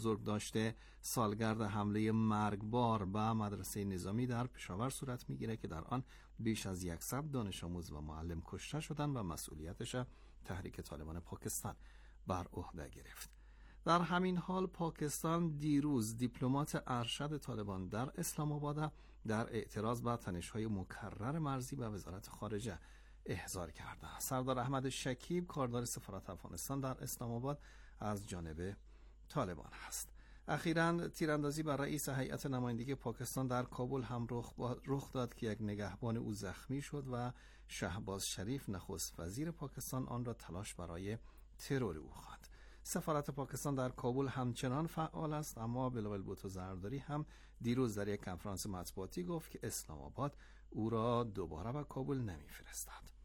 بزرگ داشته سالگرد حمله مرگبار به مدرسه نظامی در پشاور صورت میگیره که در آن بیش از 100 دانش آموز و معلم کشته شدند و مسئولیتش تحریک طالبان پاکستان بر عهده گرفت. در همین حال پاکستان دیروز دیپلمات ارشد طالبان در اسلام آباد در اعتراض به تنش‌های مکرر مرزی به وزارت خارجه احضار کرده. سردار احمد شکیب کاردار سفارت افغانستان در اسلام آباد از جانب طالبان است. اخیراً تیراندازی بر رئیس هیئت نمایندگی پاکستان در کابل هم رخ داد که یک نگهبان او زخمی شد و شهباز شریف نخست وزیر پاکستان آن را تلاش برای ترور او خواند. سفارت پاکستان در کابل همچنان فعال است، اما بلاول بوتو زرداری هم دیروز در یک کنفرانس مطبوعاتی گفت که اسلام آباد او را دوباره به کابل نمی‌فرستد.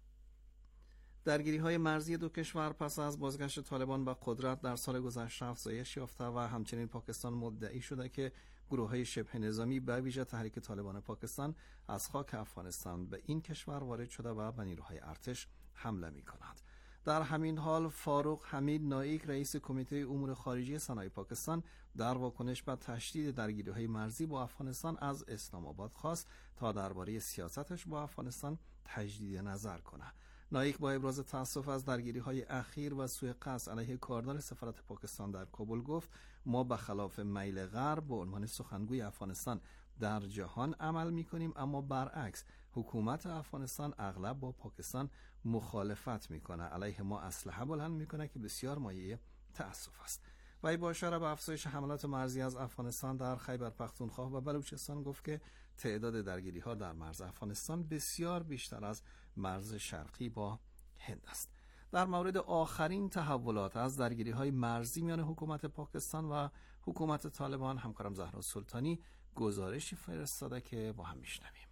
درگیری‌های مرزی دو کشور پس از بازگشت طالبان به قدرت در سال گذشته افزایش یافته و همچنین پاکستان مدعی شده که گروه‌های شبه نظامی به ویژه تحریک طالبان پاکستان از خاک افغانستان به این کشور وارد شده و به نیروهای ارتش حمله می‌کنند. در همین حال فاروق حمید نایک رئیس کمیته امور خارجه سنای پاکستان در واکنش به تشدید درگیری‌های مرزی با افغانستان از اسلام آباد خواست تا درباره سیاستش با افغانستان تجدید نظر کنه. نایک با ابراز تأسف از درگیری‌های اخیر و سوء قصد علیه کاردار سفارت پاکستان در کابل گفت ما به خلاف میل غرب به عنوان سخنگوی افغانستان در جهان عمل می‌کنیم، اما برعکس حکومت افغانستان اغلب با پاکستان مخالفت می‌کنه، علیه ما اسلحه بلند می‌کنه که بسیار مایه تأسف است. وی با اشاره به افزایش حملات مرزی از افغانستان در خیبر پختونخوا و بلوچستان گفت که تعداد درگیری‌ها در مرز افغانستان بسیار بیشتر از مرز شرقی با هند است. در مورد آخرین تحولات از درگیری‌های مرزی میان حکومت پاکستان و حکومت طالبان همکارم زهرا سلطانی گزارشی فرستاده که با هم میشنویم.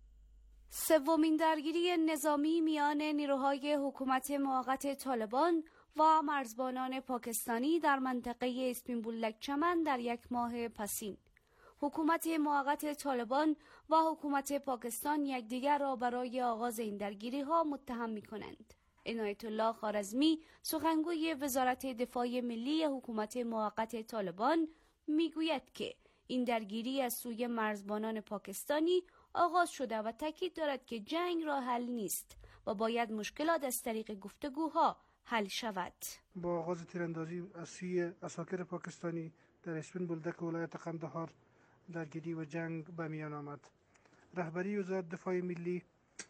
سومین درگیری نظامی میان نیروهای حکومت موقت طالبان و مرزبانان پاکستانی در منطقه اسپین بولک چمن در یک ماه پسین. حکومت موقت طالبان و حکومت پاکستان یکدیگر را برای آغاز این درگیری‌ها متهم می‌کنند. عنایت الله خوارزمی سخنگوی وزارت دفاع ملی حکومت موقت طالبان میگوید که این درگیری از سوی مرزبانان پاکستانی آغاز شده و تاکید دارد که جنگ راه حل نیست و باید مشکلات از طریق گفتگوها حل شود. با آغاز تیراندازی از سوی عساکر پاکستانی در اسپین بولدک ولایت قندهار درگیری و جنگ به میان آمد. رهبری وزارت دفاع ملی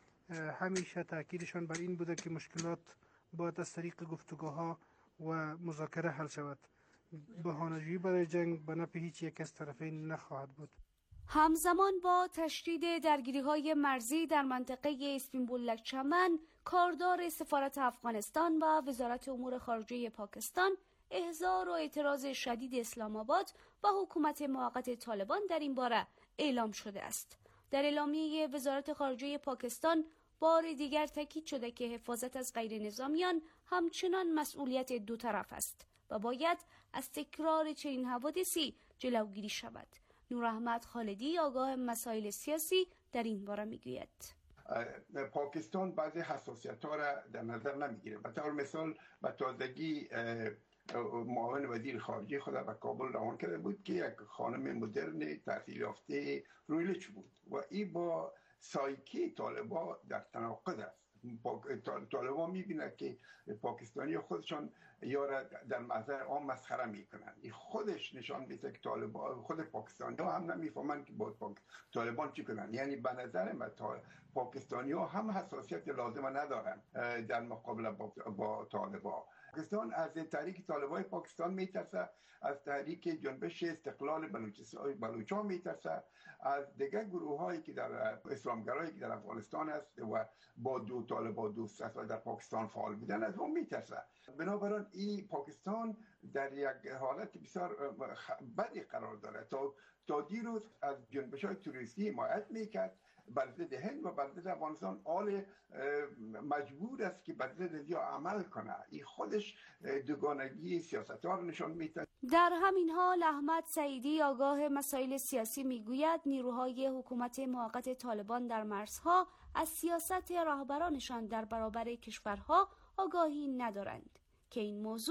همیشه تاکیدشان بر این بوده که مشکلات باید از طریق گفتگوها و مذاکره حل شود. بهانه‌جویی برای جنگ به نفع هیچ یک از طرفین نخواهد بود. همزمان با تشدید درگیری‌های مرزی در منطقه اسپین بولک چمن، کاردار سفارت افغانستان و وزارت امور خارجه پاکستان احضار و اعتراض شدید اسلام آباد و حکومت موقت طالبان در این باره اعلام شده است. در اعلامیه وزارت خارجه پاکستان بار دیگر تاکید شده که حفاظت از غیر نظامیان همچنان مسئولیت دو طرف است و باید از تکرار چنین حوادثی جلوگیری شود. نور احمد خالدی آگاه مسائل سیاسی در این باره میگوید پاکستان بعضی حساسیت‌ها را در نظر نمیگیره. به طور مثال به تازگی معاون وزیر خارجه خود به کابل روان کرده بود که یک خانم مدرن تحصیل یافته رویلچ بود و این با سایکی طالبان در تناقض است. طالبان میبینه که پاکستانی خودشان یا در محضر عام مسخره میکنن. این خودش نشان میده که طالبان خود پاکستانی ها هم نمیفهمن که با طالبان چی کنن. یعنی به نظر من پاکستانی ها هم حساسیت لازمه ندارن در مقابله با طالبان. پاکستان از تحریک طالبان پاکستان میترسه، از تحریک جنبش استقلال بلوچان میترسه، از دیگر گروه هایی که در اسلامگرایی که در افغانستان است و با طالبان دوست است و در پاکستان فعال بودن از اون میترسه. بنابراین این پاکستان در یک حالت بسیار بدی قرار داره. تا دیروز از جنبش های تروریستی حمایت میکرد بر ضد هند و بر ضد افغانستان، آل مجبور است که بر ضد زیا عمل کنه. این خودش دوگانگی سیاست‌ها رو نشان میده. در همین حال احمد سعیدی آگاه مسائل سیاسی میگوید نیروهای حکومت موقت طالبان در مرزها از سیاست راهبرانشان در برابر کشورها آگاهی ندارند که این موضوع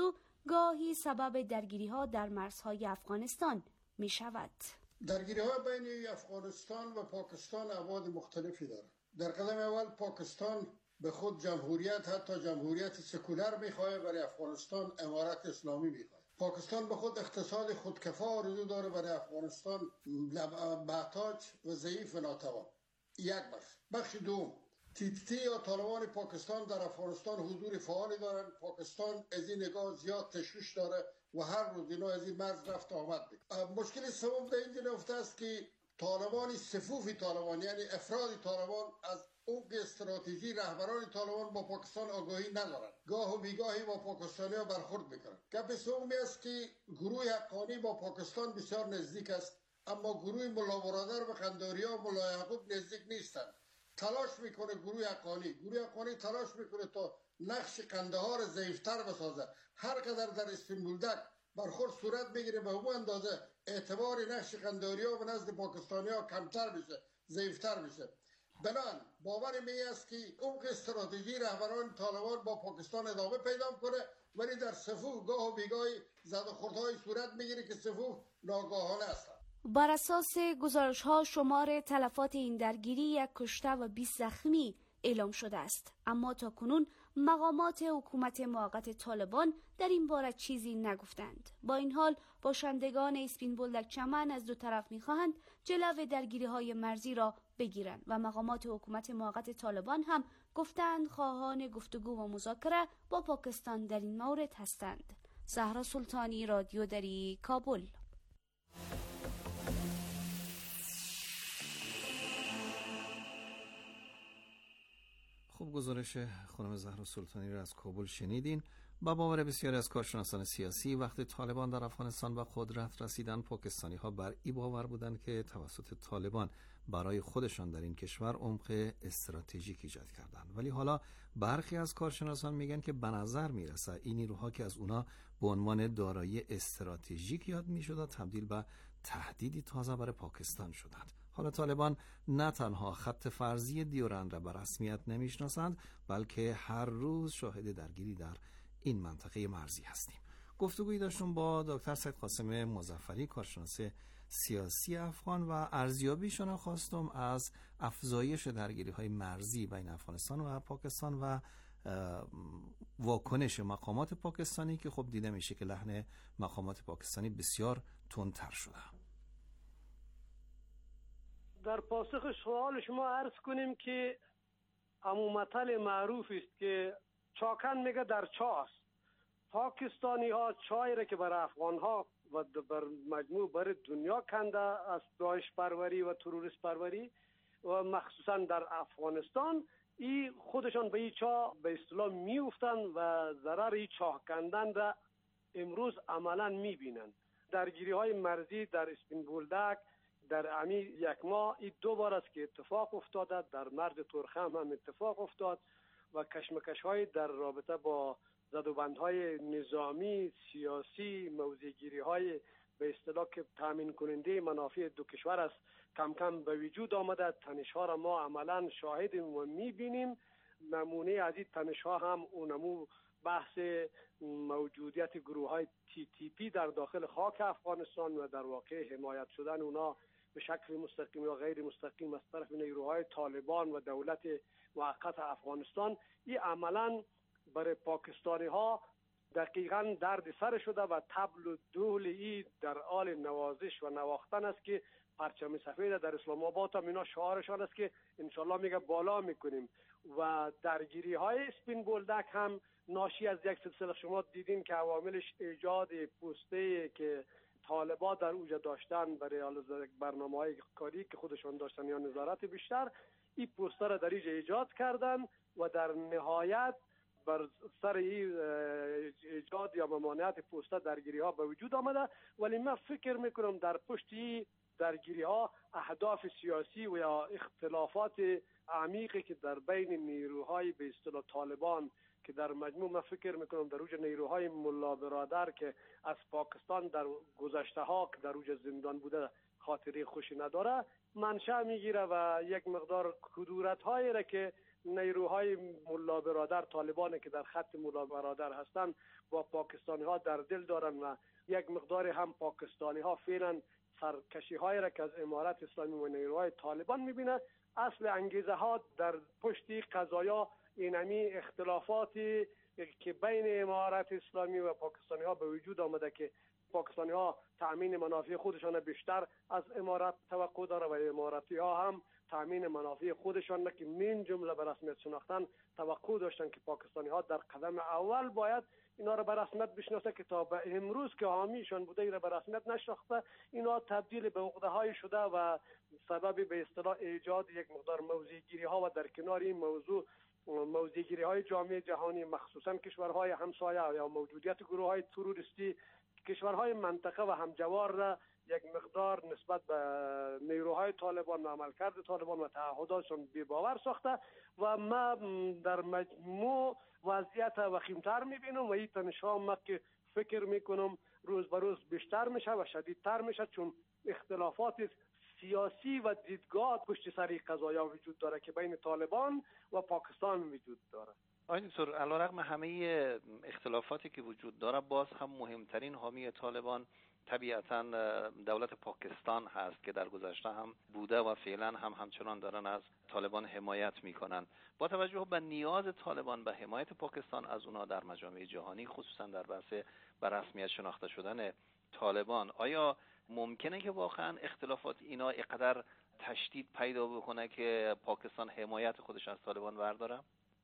گاهی سبب درگیری‌ها در مرزهای افغانستان می‌شود. درگیری‌ها بین افغانستان و پاکستان ابعاد مختلفی دارد. در قدم اول پاکستان به خود جمهوریت، حتی جمهوریت سکولار می‌خواهد، برای افغانستان امارت اسلامی می‌خواهد. پاکستان به خود اقتصاد خودکفا آرزو داره، برای افغانستان محتاج و ضعیف و ناتوان. یک بخش دوم، TTP یا طالبان پاکستان در افغانستان حضور فعالی دارند. پاکستان از این نگاه زیاد تشویش داره و هر روز اینا از این مرز رفت آمد میکنه. مشکل سوم در اینجا نفته است که طالبان صفوف طالبان، یعنی افراد طالبان، از عمق استراتژی رهبران طالبان با پاکستان آگاهی ندارند. گاه و بیگاهی با پاکستانی‌ها برخورد میکنند. گپ سومی است که گروه حقانی با پاکستان بسیار نزدیک است، اما گروه ملا برادر و قنداریا و ملا یعقوب نزدیک نیستند. تلاش میکنه گروه حقانی تلاش میکنه تا نقش قندهار ضعیفتر بسازه. هر قدر در اسپین بولدک برخورد صورت بگیره به اون اندازه اعتبار نقش قنداریا و نزد پاکستانی‌ها کمتر میشه، ضعیفتر میشه. بنان باور می است که عمق استراتژی رهبران طالبان با پاکستان ادامه پیدا کنه، ولی در صفوف گاه و بیگاهی زد و خوردهای صورت میگیره که صفوف ناگاهانه است. بر اساس گزارش‌ها شمار تلفات این درگیری 1 کشته و 20 زخمی اعلام شده است، اما تاکنون مقامات حکومت موقت طالبان در این باره چیزی نگفتند. با این حال باشندگان اسپین بولدک چمن از دو طرف می‌خواهند جلو درگیری‌های مرزی را بگیرند و مقامات حکومت موقت طالبان هم گفتند خواهان گفتگو و مذاکره با پاکستان در این مورد هستند. زهرا سلطانی، رادیو دری، کابل. خوب، گزارش خانم زهرا سلطانی را از کابل شنیدین. با باور بسیاری از کارشناسان سیاسی وقتی طالبان در افغانستان به قدرت رسیدن، پاکستانی ها بر این باور بودند که توسط طالبان برای خودشان در این کشور عمق استراتژیک ایجاد کردند. ولی حالا برخی از کارشناسان میگن که به نظر میرسه این نیروها که از اونا به عنوان دارایی استراتژیک یاد میشد تبدیل به تهدیدی تازه برای پاکستان شدند. حالا طالبان نه تنها خط فرضی دیورند را به رسمیت نمیشناسند، بلکه هر روز شاهد درگیری در این منطقه مرزی هستیم. گفتگویی داشتم با دکتر سید قاسم مظفری، کارشناس سیاسی افغان، و ارزیابیشان خواستم از افزایش درگیری‌های مرزی بین افغانستان و پاکستان و واکنش مقامات پاکستانی که خب دیده میشه که لحن مقامات پاکستانی بسیار تندتر شده. در پاسخ سوال شما عرض کنیم که عمومتل معروف است که چاکن میگه در چاست. پاکستانی ها چای را که برای افغان ها و بر مجموع برای دنیا کنده از داعش پروری و تروریست پروری و مخصوصا در افغانستان، ای خودشان به این چاه به اصطلاح میافتند و ضرر این چاه کندن را امروز عملا میبینند. درگیری های مرزی در اسپین بولدک در امی 1 ماه این 2 بار است که اتفاق افتاده، در مرز ترخم هم اتفاق افتاد و کشمکش های در رابطه با زدوبندهای نظامی، سیاسی، موضع‌گیری های به اصطلاح که تامین کننده منافع دو کشور است کم کم به وجود آمده. تنش ها را ما عملا شاهدیم و میبینیم. نمونه از این تنش ها هم اونمو بحث موجودیت گروه های TTP در داخل خاک افغانستان و در واقع حمایت شدن اونا به شکل مستقیم یا غیر مستقیم از طرف نیروهای طالبان و دولت موقت افغانستان، این عملا برای پاکستانی ها دقیقاً درد سر شده و طبل و دول ای در حال نوازش و نواختن است که پرچم سفید در اسلام آباد هم اینا شعارشان است که انشالله میگه بالا میکنیم. و درگیری های اسپین بولدک هم ناشی از یک سلسله، شما دیدین که عواملش ایجاد پوسته که طالبا در اوجا داشتن برای برنامه های کاری که خودشان داشتن یا نظارت بیشتر، این پوسته را در اینجا ایجاد کردن و در نهایت بر سر ایجاد یا ممانعت پوسته درگیری ها به وجود آمده. ولی من فکر میکنم در پشت درگیری ها اهداف سیاسی و یا اختلافات عمیقی که در بین نیروهای به اصطلاح طالبان که در مجموع من فکر میکنم در اوج نیروهای ملا برادر که از پاکستان در گذشته ها که در اوج زندان بوده خاطره خوشی نداره منشأ میگیره و یک مقدار کدورت هایی را که نیروهای ملا برادر طالبان که در خط ملا برادر هستند با پاکستانی ها در دل دارن و یک مقدار هم پاکستانی ها فعلا سرکشی های را که از امارت اسلامی و نیروهای طالبان میبینه. اصل انگیزه ها در پشت قضایا اینمی اختلافاتی که بین امارت اسلامی و پاکستانی ها به وجود آمده که پاکستانی ها تأمین منافع خودشان بیشتر از امارت توقع داره و اماراتی ها هم تأمین منافع خودشان که من جمله به رسمیت شناختن توقع داشتن که پاکستانی ها در قدم اول باید اینا را به رسمیت بشناسه که تا به امروز که حامیشان بوده اینا به رسمیت نشناخته، اینا تبدیل به عقده های شده و سبب به اصطلاح ایجاد یک مقدار موضع‌گیری ها و در کنار این موضوع موضع‌گیری های جامعه جهانی مخصوصا کشورهای همسایه یا موجودیت گروه های تروریستی کشورهای منطقه و همجوار را یک مقدار نسبت به نیروهای طالبان و عملکرد طالبان و تعهداتشون بی‌باور ساخته و ما در مجموع وضعیت وخیمتر میبینم و این تنش‌ها ما که فکر میکنم روز به روز بیشتر میشه و شدیدتر میشه چون اختلافات سیاسی و دیدگاه پشت سر قضایا وجود داره که بین طالبان و پاکستان وجود داره. آقای دکتر، علیرغم همه اختلافاتی که وجود داره باز هم مهمترین حامی طالبان طبیعتاً دولت پاکستان هست که در گذشته هم بوده و فعلا هم همچنان دارن از طالبان حمایت میکنن. با توجه به نیاز طالبان به حمایت پاکستان از اونا در مجامع جهانی خصوصا در بحث به رسمیت شناخته شدن طالبان، آیا ممکنه که واقعا اختلافات اینا اینقدر تشدید پیدا بکنه که پاکستان حمایت خودش از طالبان برداره؟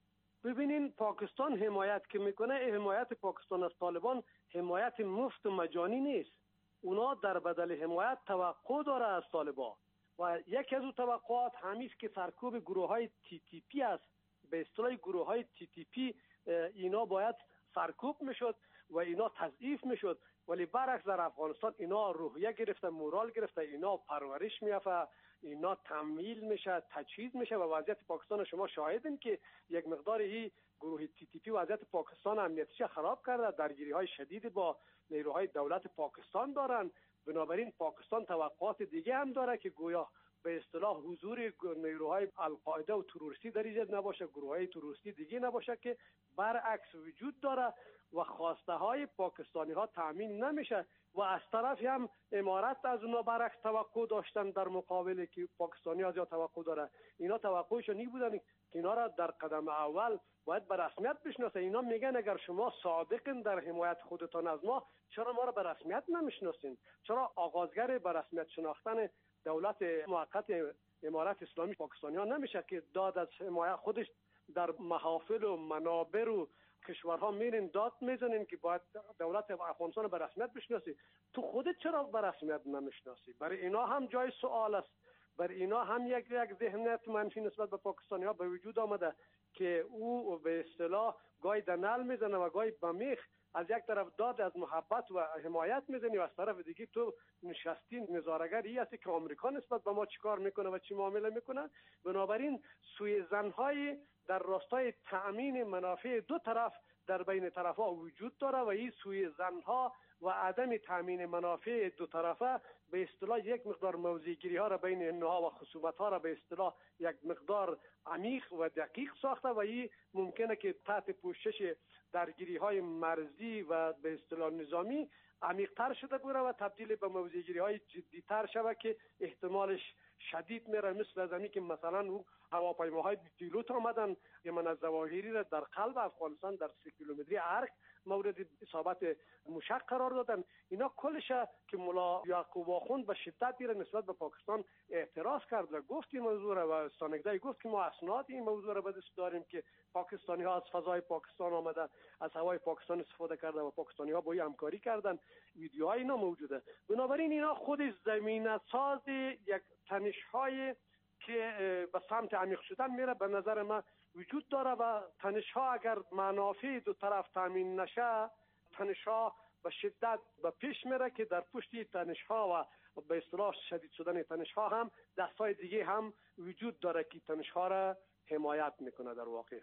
ببینین پاکستان حمایت که میکنه حمایت پاکستان از طالبان حمایت مفت و مجانی نیست. اونا در بدل حمایت توقع داره از طالبان و یکی از اون توقعات همیست که سرکوب گروه های TTP است. به اصطلاح گروه های TTP اینا باید سرکوب میشد و اینا تضعیف میشد، ولی برعکس در افغانستان اینا روحیه گرفته، مورال گرفته، اینا پرورش میافه، اینا تمویل میشه، تجهیز میشه و وضعیت پاکستان شما شاهدین که یک مقداری گروه TTP وضعیت پاکستان امنیتیش خراب کرده، درگیری های شدید با نیروهای دولت پاکستان دارن. بنابراین پاکستان توقعات دیگه هم داره که گویا به اصطلاح حضور نیروهای القاعده و تروریستی در اینجا نباشه، گروه‌های تروریستی دیگه نباشه که برعکس وجود داره و خواسته های پاکستانی ها تامین نمیشه و از طرفی هم امارت از اونا برعکس توقع داشتن در مقابل که پاکستانی ها زیاد توقع داره. اینا توقعشون این بودن که اینا را در قدم اول باید به رسمیت بشناسه. اینا میگن اگر شما صادقین در حمایت خودتان از ما، چرا ما را به رسمیت نمیشناسین؟ چرا آغازگر به رسمیت شناختن دولت موقت امارت اسلامی پاکستانی ها نمیشه که داد از حمایت خودش در محافل و منابر و کشورها میرین داد میزنین که باید دولت افغانستان به رسمیت بشناسی؟ تو خودت چرا به رسمیت نمیشناسی؟ برای اینا هم جای سوال است. برای اینا هم یک ذهنیت منفی نسبت به پاکستانی ها به وجود آمده که او به اصطلاح گاهی دنل میزنه و گاهی بمیخ. از یک طرف داد از محبت و حمایت میزنی و از طرف دیگه تو نشستی نظاره‌گری هستی که آمریکا نسبت به ما چیکار میکنه و چی معامله میکنه. بنابراین سوء ظن‌های در راستای تأمین منافع دو طرف در بین طرفا وجود داره و این سوء ظن‌ها و عدم تأمین منافع دو طرفه به اصطلاح یک مقدار موضع‌گیری ها را بین اینها و خصومت ها را به اصطلاح یک مقدار عمیق و دقیق ساخته و این ممکنه که تحت پوشش درگیری های مرزی و به اصطلاح نظامی عمیق‌تر شده بوده و تبدیل به موضع‌گیری های جدی‌تر شود که احتمالش شدید میره، مثل از که مثلا او هواپیماهای پیلوت آمدن یمن از ظواهری را در قلب افغانستان در 3 کیلومتری ارگ مورد اصابت موشک قرار دادن. اینا کلش که ملا یعقوب آخوند به شدت دیره نسبت به پاکستان اعتراض کرد و گفت این موضوع را و سانگدای گفت که ما اسناد این موضوع را به دست داریم که پاکستانی ها از فضای پاکستان آمدن، از هوای پاکستان استفاده کردن و پاکستانی ها با این همکاری کردن، ویدیوهای اینا موجوده. بنابراین اینا خود زمینه ساز یک تنش‌های که به سمت عمیق شدن میره به نظر من وجود داره و تنش‌ها اگر منافع دو طرف تامین نشه، تنش‌ها به شدت به پیش میره که در پشت تنش‌ها و به اصطلاح شدید شدن تنش‌ها هم دستای دیگه هم وجود داره که تنش‌ها را حمایت میکنه در واقع.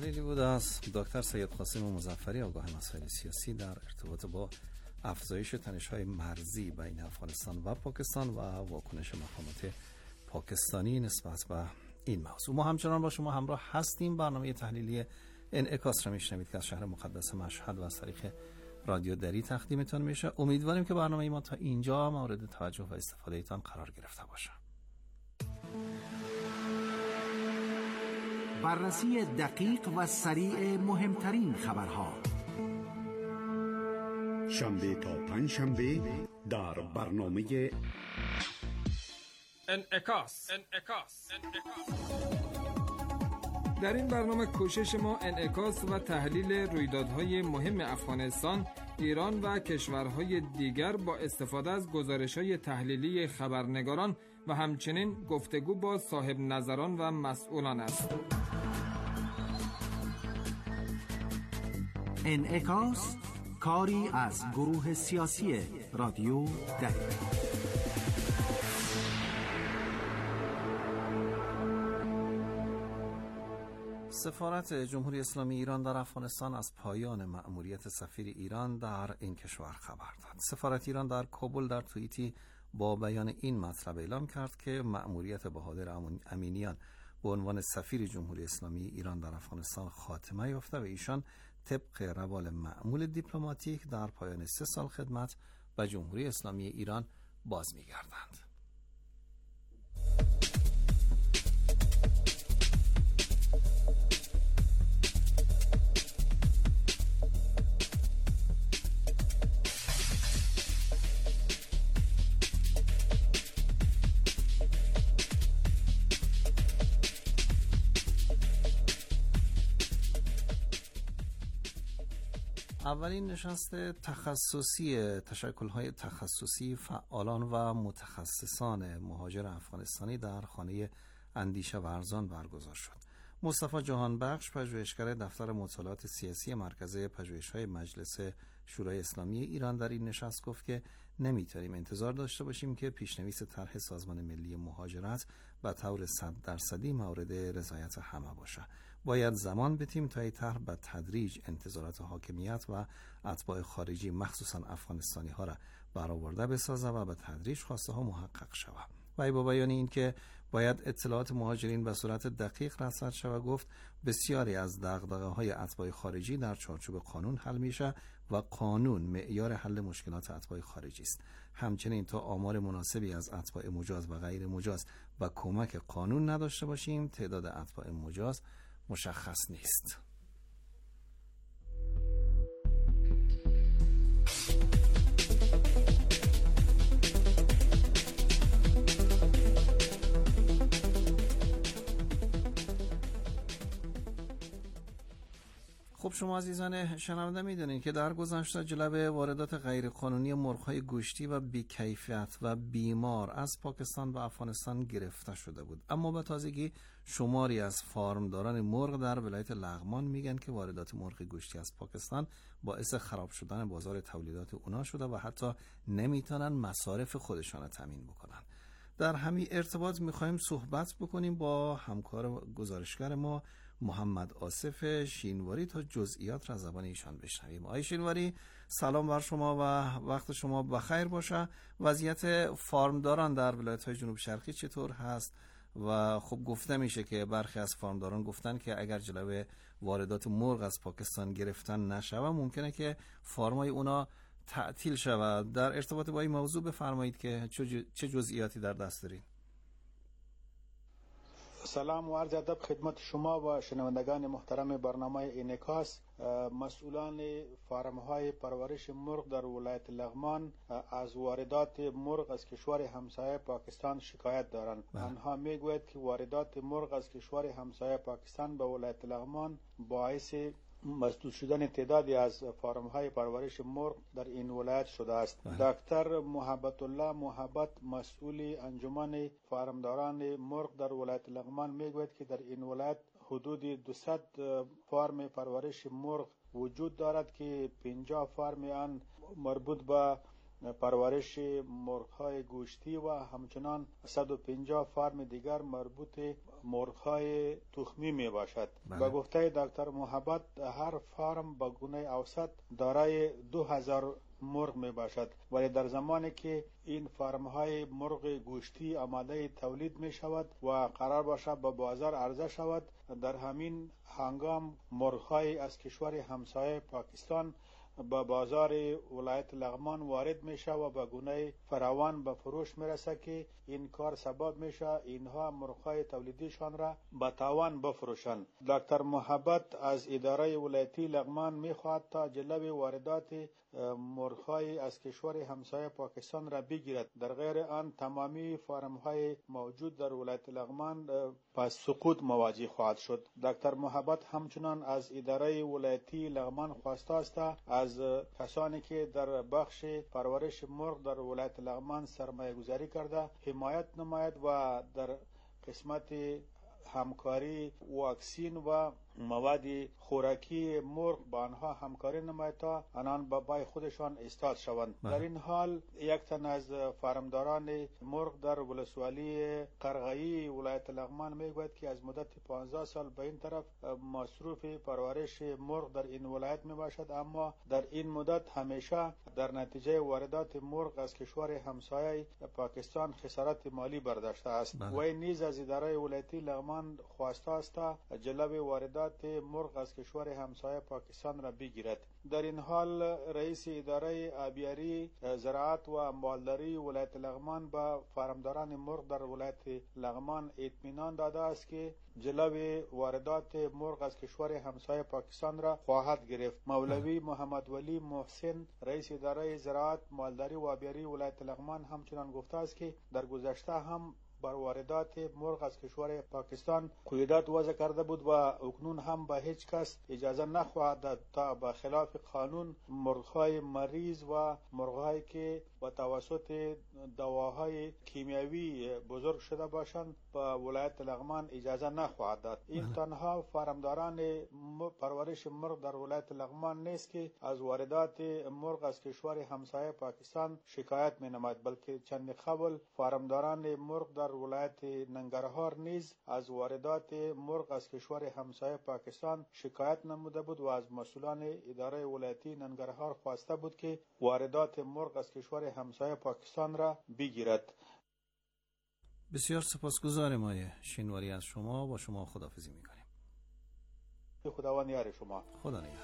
تحلیلی بود از دکتر سید قاسم مظفری، آگاه مسائل سیاسی در ارتباط با افزایش تنش‌های مرزی بین افغانستان و پاکستان و واکنش مقامات پاکستانی نسبت به این موضوع. ما همچنان با شما همراه هستیم. برنامه تحلیلی انعکاس را میشنوید که از شهر مقدس مشهد و از طریق رادیو دری تقدیمتان میشه. امیدواریم که برنامه ما تا اینجا مورد توجه و استفاده ایتان قرار گرفته باشه. بررسی دقیق و سریع مهمترین خبرها، شنبه تا پنجشنبه در برنامه انعکاس. در این برنامه کوشش ما انعکاس و تحلیل رویدادهای مهم افغانستان، ایران و کشورهای دیگر با استفاده از گزارش‌های تحلیلی خبرنگاران و همچنین گفتگو با صاحب نظران و مسئولان است. انعکاس، کاری از گروه سیاسی رادیو دری. سفارت جمهوری اسلامی ایران در افغانستان از پایان مأموریت سفیر ایران در این کشور خبر داد. سفارت ایران در کابل در توییتی با بیان این مطلب اعلام کرد که مأموریت بهادر امینیان به عنوان سفیر جمهوری اسلامی ایران در افغانستان خاتمه یافته و ایشان طبق روال معمول دیپلماتیک در پایان 3 سال خدمت به جمهوری اسلامی ایران باز می‌گردند. اولین نشست تخصصی تشکل‌های تخصصی فعالان و متخصصان مهاجر افغانستانی در خانه اندیشه ورزان برگزار شد. مصطفی جهانبخش، پژوهشگر دفتر مطالعات سیاسی مرکز پژوهش‌های مجلس شورای اسلامی ایران، در این نشست گفت که نمی‌توانیم انتظار داشته باشیم که پیشنویس طرح سازمان ملی مهاجرت به طور 100% مورد رضایت همه باشد. باید زمان بدیم تا این طرح به تدریج انتظارات حاکمیت و اتباع خارجی مخصوصا افغانستانی ها را برآورده بسازد و به تدریج خواسته ها محقق شود. و با بیان این که باید اطلاعات مهاجرین به صورت دقیق رصد شود، گفت بسیاری از دغدغه‌های اتباع خارجی در چارچوب قانون حل میشه و قانون معیار حل مشکلات اتباع خارجی است. همچنین تا آمار مناسبی از اتباع مجاز و غیر مجاز و کمک قانون نداشته باشیم، تعداد اتباع مجاز مشخص نیست. خب شما عزیزان شنونده میدونید که در گذشته جلوه واردات غیرقانونی مرغ‌های گوشتی و بی‌کیفیت و بیمار از پاکستان و افغانستان گرفته شده بود، اما به تازگی شماری از فارمداران مرغ در ولایت لغمان میگن که واردات مرغ گوشتی از پاکستان باعث خراب شدن بازار تولیدات اونا شده و حتی نمیتونن مصارف خودشان را تامین بکنن. در همین ارتباط میخوایم صحبت بکنیم با همکار گزارشگر ما محمد آصف شینواری تا جزئیات را زبان ایشان بشنویم. آقای شینواری، سلام بر شما و وقت شما بخیر باشه. وضعیت فارمداران در ولایت‌های جنوب شرقی چطور هست؟ و خب گفته میشه که برخی از فارمداران گفتن که اگر جلوه واردات مرغ از پاکستان گرفتن نشود ممکنه که فارمای اونا تعطیل شود. در ارتباط با این موضوع بفرمایید که چه جزئیاتی در دست دارین؟ سلام و عرض ادب خدمت شما و شنوندگان محترم برنامه انعکاس. مسئولان فارم‌های پرورش مرغ در ولایت لغمان از واردات مرغ از کشور همسایه پاکستان شکایت دارند. آنها میگویند که واردات مرغ از کشور همسایه پاکستان به ولایت لغمان باعث مسدود شدن تعدادی از فارم‌های پرورش مرغ در این ولایت شده است. دکتر محبت الله محبت، مسئول انجمن فارمداران مرغ در ولایت لغمان، میگوید که در این ولایت حدود 200 فارم پرورش مرغ وجود دارد که 50 فارم آن مربوط به پرورش مرغ‌های گوشتی و همچنان 150 فارم دیگر مربوط مرغ‌های تخمی می باشد. به گفته دکتر محبت هر فارم با گونه اوسط دارای 2000 مرغ می باشد، ولی در زمانی که این فارم های مرغ گوشتی آماده تولید می شود و قرار باشد به بازار عرضه شود، در همین هنگام مرغ های از کشور همسایه پاکستان به بازار ولایت لغمان وارد میشه و به گونه فراوان به فروش میرسه که این کار سبب میشه اینها مرغ‌های تولیدیشان را به تاوان بفروشند. دکتر محبت از اداره ولایتی لغمان میخواهد تا جلوی واردات مرغ‌های از کشور همسایه پاکستان را بگیرد، در غیر آن تمامی فارم‌های موجود در ولایت لغمان پس سقوط مواجه خواهد شد. دکتر محبت همچنان از اداره ولایتی لغمان خواسته است از کسانی که در بخش پرورش مرغ در ولایت لغمان سرمایه گذاری کرده حمایت نماید و در قسمت همکاری واکسین و مواد خوراکی مرغ با آنها همکاری نماید تا آنان به پای خودشان ایستاد شوند. در این حال یک تن از فارمداران مرغ در ولسوالی قرغه‌ای ولایت لغمان میگوید که از مدت 15 سال به این طرف مصروف پرورش مرغ در این ولایت می باشد، اما در این مدت همیشه در نتیجه واردات مرغ از کشور همسایه پاکستان خسارت مالی برداشته است. وی نیز از اداره ولایتی لغمان خواسته است جلوی واردات مرغ از کشور همسایه پاکستان را بگیرد. در این حال رئیس اداره آبیاری، زراعت و مالداری ولایت لغمان به فارمداران مرغ در ولایت لغمان اطمینان داده است که جلوی واردات مرغ از کشور همسایه پاکستان را خواهد گرفت. مولوی محمد ولی محسن رئیس اداره زراعت، مالداری و آبیاری ولایت لغمان همچنان گفته است که در گذشته هم بر واردات مرغ از کشور پاکستان قیودات وضع کرده بود و اکنون هم به هیچ کس اجازه نخواهد داد تا به خلاف قانون مرغ‌های مریض و مرغ‌هایی که با توسط دواهای کیمیاوی بزرگ شده باشند به ولایت لغمان اجازه نخواهد داد. این تنها فارمداران پرورش مرغ در ولایت لغمان نیست که از واردات مرغ از کشور همسایه پاکستان شکایت می‌نماید، بلکه چند قبل فارمداران مرغ در ولایت ننگرهار نیز از واردات مرغ از کشور همسایه پاکستان شکایت نموده بود و از مسئولان اداره ولایتی ننگرهار خواسته بود که واردات مرغ از کشور همسایه پاکستان را بگیرد. بسیار سپاسگزارم آقای شینواری از شما. با شما خداحافظی می‌کنیم. خداوند یار شما. خدا نگهدار.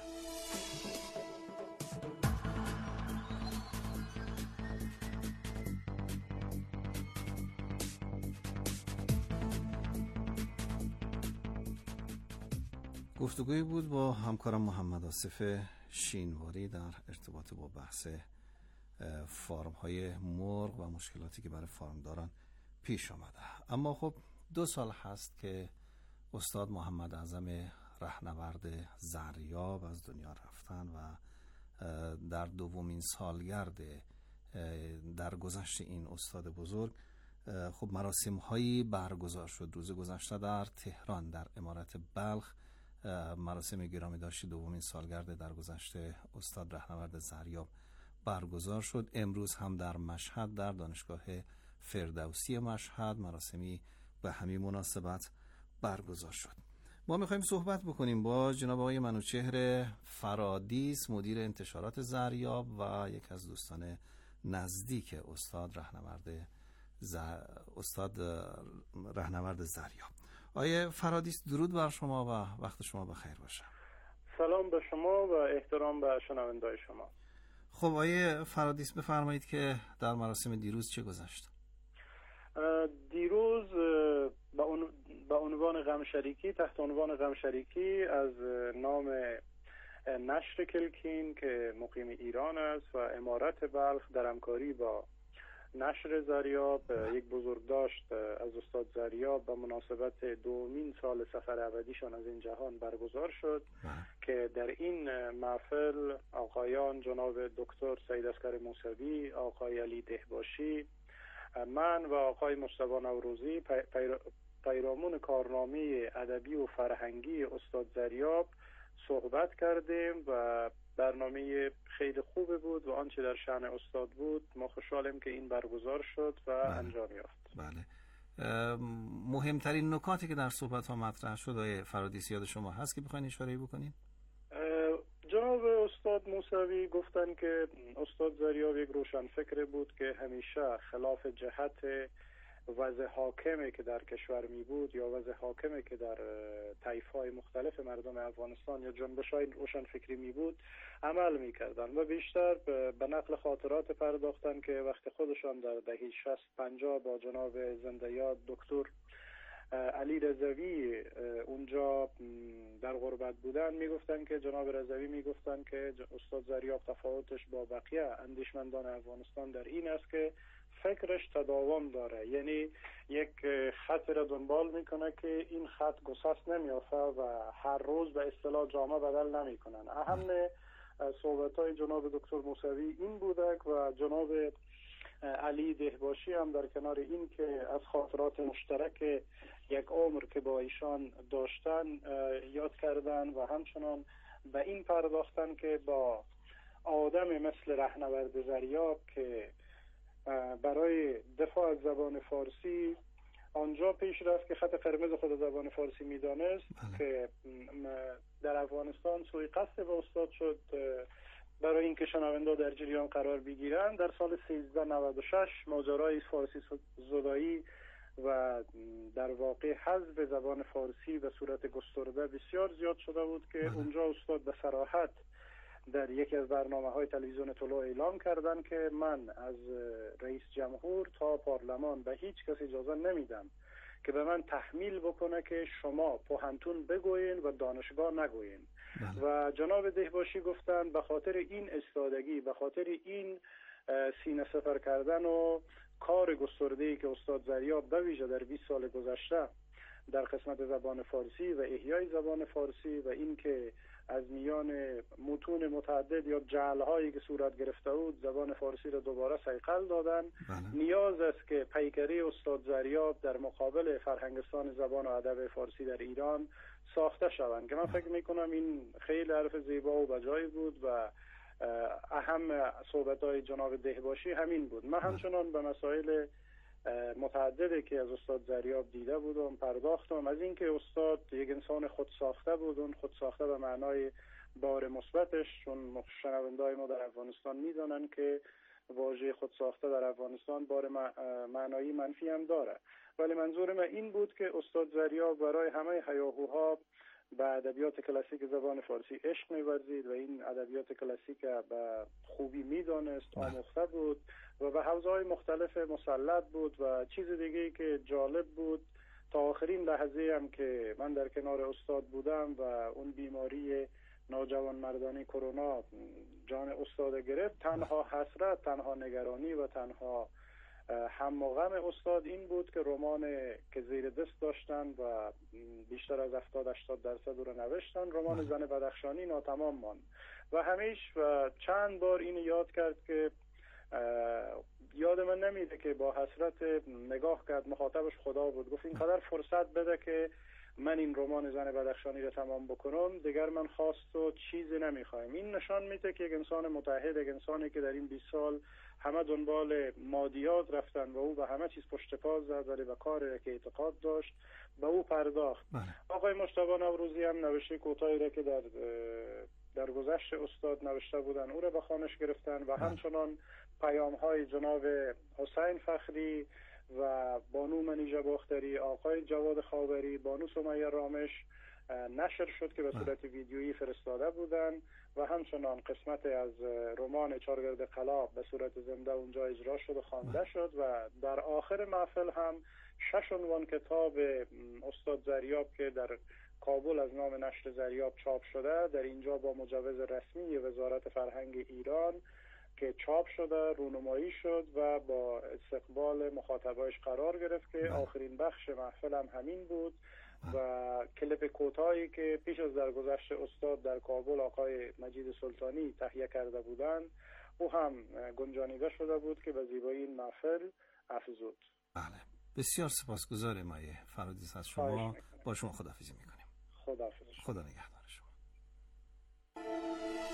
گفتگویی بود با همکارم محمد آصف شینواری در ارتباط با بحث فارم‌های مرغ و مشکلاتی که برای فارمداران پیش آمده. اما خب 2 سال هست که استاد محمد اعظم رهنورد زریاب از دنیا رفتن و در 2مین سالگرد درگذشت این استاد بزرگ خب مراسم‌هایی برگزار شد. روز گذشته در تهران در امارت بلخ مراسم گرامی داشت 2مین سالگرد درگذشت استاد رهنورد زریاب برگزار شد. امروز هم در مشهد در دانشگاه فردوسی مشهد مراسمی به همین مناسبت برگزار شد. ما میخوایم صحبت بکنیم با جناب آقای منوچهر فرادیس، مدیر انتشارات زریاب و یک از دوستان نزدیک استاد رهنورد زریاب. آقای فرادیس، درود بر شما و وقت شما بخیر باشه. سلام به شما و احترام به شنوندگان شما. خب آقای فرادیس بفرمایید که در مراسم دیروز چه گذشت؟ دیروز به عنوان غم شریکی، تحت عنوان غم شریکی از نام نشر کلکین که مقیم ایران است و امارت بلخ در همکاری با نشر زریاب یک بزرگداشت از استاد زریاب به مناسبت 2مین سال سفر ابدیشان از این جهان برگزار شد که در این محفل آقایان جناب دکتر سید اصغر موسوی، آقای علی دهباشی، من و آقای مصطفی نوروزی پیرامون کارنامه ادبی و فرهنگی استاد زریاب صحبت کردیم و برنامه خیلی خوب بود و آنچه در شأن استاد بود. ما خوشحالیم که این برگزار شد و انجام یافت. بله. مهمترین نکاتی که در صحبت ها مطرح شد آقای فرادیس یاد شما هست که بخواید اشاره بکنید؟ جناب استاد موسوی گفتن که استاد زریاب یک روشنفکر بود که همیشه خلاف جهت وضع حاکمی که در کشور می بود یا وضع حاکمی که در طایف‌های مختلف مردم افغانستان یا جنبش‌های روشنفکری می بود عمل می کردن و بیشتر به نقل خاطرات پرداختن که وقتی خودشان در دهه 60-50 با جناب زنده یاد دکتر علی رضوی اونجا در غربت بودن، میگفتن که جناب رضوی میگفتن که استاد زریاب تفاوتش با بقیه اندیشمندان افغانستان در این است که فکرش تداوم داره، یعنی یک خط را دنبال میکنه که این خط گسست نمیافته و هر روز به اصطلاح جامه بدل نمیکنن. اهم صحبت‌های جناب دکتر موسوی این بوده و جناب علی دهباشی هم در کنار این که از خاطرات مشترک یک عمر که با ایشان داشتن یاد کردن و همچنان به این پرداختن که با آدم مثل رهنورد زریاب که برای دفاع از زبان فارسی آنجا پیش رفت که خط قرمز خود زبان فارسی میدانست که در افغانستان سوی قصد به استاد شد برای اینکه شنونده در جریان قرار بگیرن. در سال 1396 ماجرای فارسی زدایی و در واقع حذف زبان فارسی به صورت گسترده بسیار زیاد شده بود که اونجا استاد به صراحت در یکی از برنامه‌های تلویزیون طلوع اعلام کردن که من از رئیس جمهور تا پارلمان به هیچ کس اجازه نمیدم که به من تحمیل بکنه که شما پوهنتون بگوین و دانشگاه نگوین. و جناب دهباشی گفتن به خاطر این استادگی، به خاطر این سینه سپر کردن و کار گسترده‌ای که استاد زریاب به ویژه در 20 سال گذشته در قسمت زبان فارسی و احیای زبان فارسی و این که از میان متون متعدد یا جعل‌هایی که صورت گرفته بود زبان فارسی را دوباره صیقل دادن. نیاز است که پیکری استاد زریاب در مقابل فرهنگستان زبان و ادب فارسی در ایران ساخته شوند که من فکر میکنم این خیلی حرف زیبا و بجایی بود و اهم صحبت‌های جناب دهباشی همین بود. من همچنان به مسائل متعددی که از استاد زریاب دیده بودم پرداختم، از اینکه استاد یک انسان خودساخته بود، اون خودساخته به معنای بار مثبتش، چون شنونده‌های ما در افغانستان میدونن که واژه خودساخته در افغانستان بار معنایی منفی هم داره، ولی منظور من این بود که استاد زریاب برای همه هیاهوها به ادبیات کلاسیک زبان فارسی عشق می‌ورزید و این ادبیات کلاسیک به خوبی می‌دانست، آموخته بود و به حوزه‌های مختلف مسلط بود. و چیز دیگه‌ای که جالب بود تا آخرین لحظه هم که من در کنار استاد بودم و اون بیماری نوجوان مردانی کرونا جان استاد گرفت، تنها حسرت، تنها نگرانی و تنها هم و غم استاد این بود که رمان که زیر دست داشتن و بیشتر از 70-80% رو نوشتن، رمان زن بدخشانی ناتمام ماند و همیش و چند بار این یاد کرد که یاد من نمیده که با حسرت نگاه کرد، مخاطبش خدا بود، گفت اینقدر فرصت بده که من این رمان زن بدخشانی رو تمام بکنم، دیگر من خواست و چیزی نمیخوایم. این نشان میده که یک انسان متحد، یک انسانی که در این 20 سال همه دنبال مادیات رفتن و او به همه چیز پشت پا زد ولی به کاری که اعتقاد داشت به او پرداخت. آقای مجتبی نوروزی هم نوشته کوتاهی را که در گذشت استاد نوشته بودن او را به خوانش گرفتن و همچنان پیام‌های جناب حسین فخری و بانو منیژه باختری، آقای جواد خاوری، بانو سمیه رامش نشر شد که به صورت ویدیویی فرستاده بودن و همچنان قسمت از رمان چارگرد قلا به صورت زنده اونجا اجرا شد و خوانده شد و در آخر محفل هم 6 عنوان کتاب استاد زریاب که در کابل از نام نشر زریاب چاپ شده در اینجا با مجوز رسمی وزارت فرهنگ ایران که چاپ شده رونمایی شد و با استقبال مخاطبایش قرار گرفت که آخرین بخش محفل هم همین بود و کلیپ کوتاهی که پیش از درگذشت استاد در کابل آقای مجید سلطانی تهیه کرده بودند او هم گنجانیده شده بود که به زیبایی این محفل افزود. بله، بسیار سپاسگزارم آقای فرادیس از شما. با شما خداحافظی میکنیم. خداحافظ. خدا نگهدار شما.